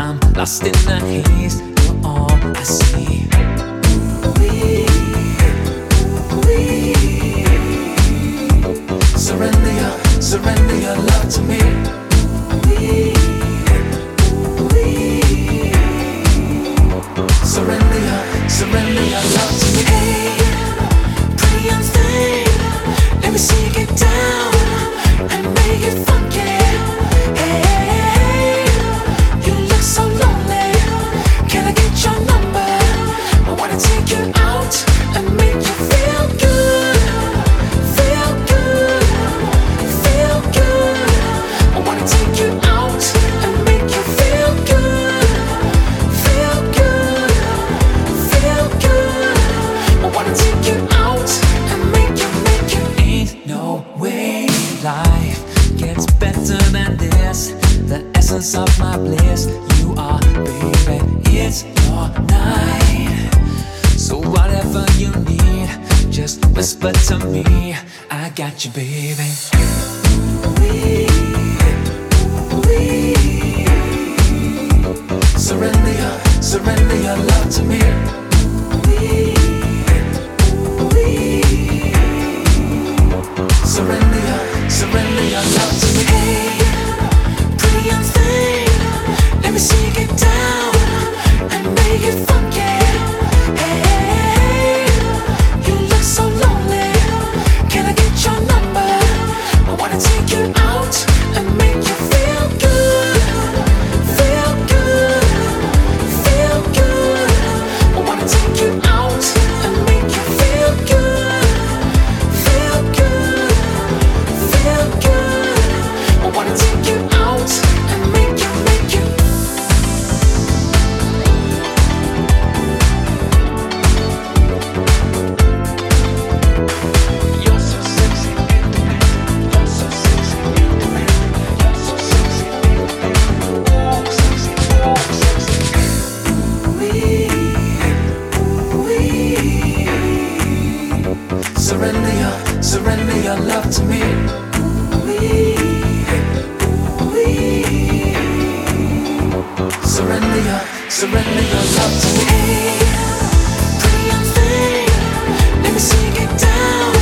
lost in the haze. You're all I see. Surrender your love to me. Surrender your love to me. Hey, pretty young thing, let me see you get down and make it funky. Hey, you look so lonely. Can I get your number? I wanna take you out and make you feel good. Feel good. Feel good. I wanna take you out and make you feel good. Feel good. Feel good. I wanna take you out and make you. Ain't no way life gets better than this. The essence of my bliss, you are, baby. It's your night. So whatever you need, just whisper to me. I got you, baby. Surrender your love to me. Surrender your love to me. Hey, pretty young thing, let me see you get down and make it funky. Hey, you look so lonely. Can I get your number? I wanna take you out and make you feel good. Feel good. Feel good. I wanna take you out and make you feel good. Feel good. Feel good. I wanna take you out and make you. You're so sexy, independent. You're so sexy, independent. You're so sexy, independent. Oh, sexy, oh, sexy. Surrender your love to me. Surrender your love to me. Hey, pretty young thing, let me see you get down